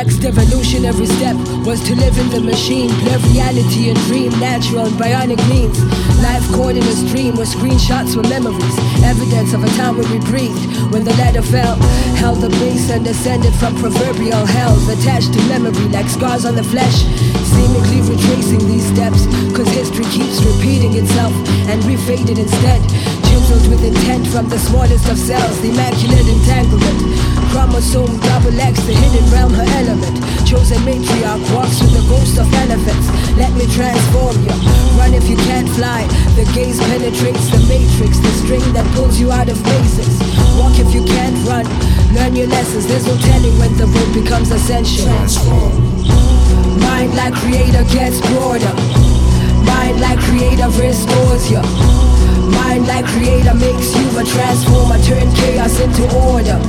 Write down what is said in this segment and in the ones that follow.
next evolutionary step was to live in the machine, blur reality and dream, natural and bionic means. Life caught in a stream where screenshots were memories, evidence of a time when we breathed, when the ladder fell, held the base and descended from proverbial hells, attached to memory like scars on the flesh, seemingly retracing these steps, cause history keeps repeating itself and refaded instead, chiseled with intent from the smallest of cells, the immaculate entanglement, chromosome double X, the hidden realm, her element, chosen matriarch walks with the ghost of elephants. Let me transform you, run if you can't fly, the gaze penetrates the matrix, the string that pulls you out of mazes. Walk if you can't run, learn your lessons, there's no telling when the road becomes essential. Transform. Mind like creator gets broader, mind like creator restores you, mind like creator makes you a transformer, turn chaos into order.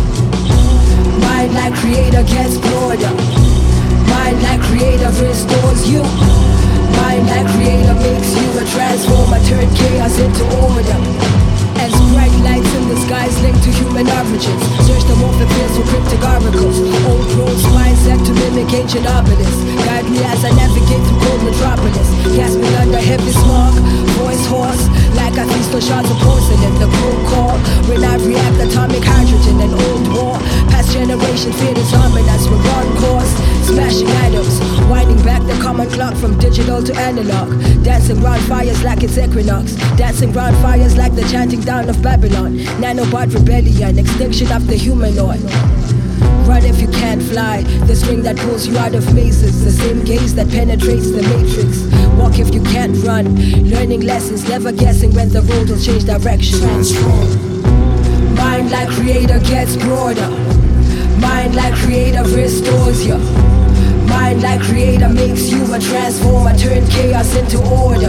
Mind like creator gets broader, mind like creator restores you, mind like creator makes you a transformer, turn chaos into order. As bright lights in the skies linked to human origins, search the morphic fields for cryptic oracles, old roads spines set to mimic ancient obelisks, guide me as I navigate through cold metropolis, gasping under heavy smog, voice hoarse like I feast on shards of porcelain, the cold call when I react atomic hydrogen, an old war, past generation feared its harmonize, we're on course, smashing atoms, winding back the common clock from digital to analog, dancing round fires like it's equinox, dancing round fires like the chanting down of Babylon, nanobot rebellion, extinction of the humanoid. Run if you can't fly, the string that pulls you out of mazes, the same gaze that penetrates the matrix. Walk if you can't run, learning lessons, never guessing when the road will change direction. Transform. Mind like creator gets broader, mind like creator restores you, mind like creator makes you a transformer, turn chaos into order.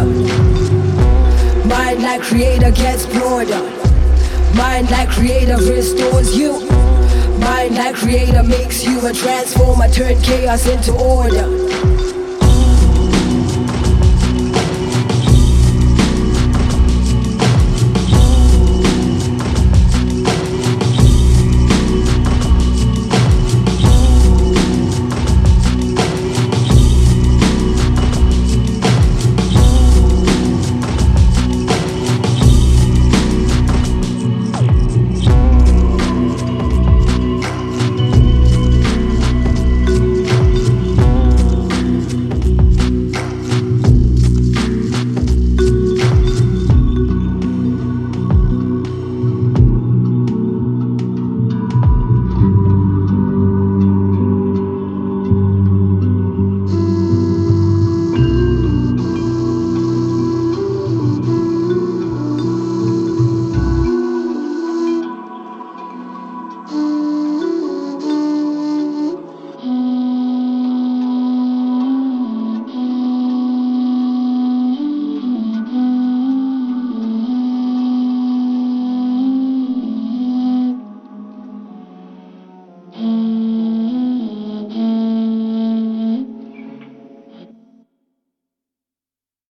Mind like creator gets broader, mind like creator restores you, mind like creator makes you a transformer, turn chaos into order.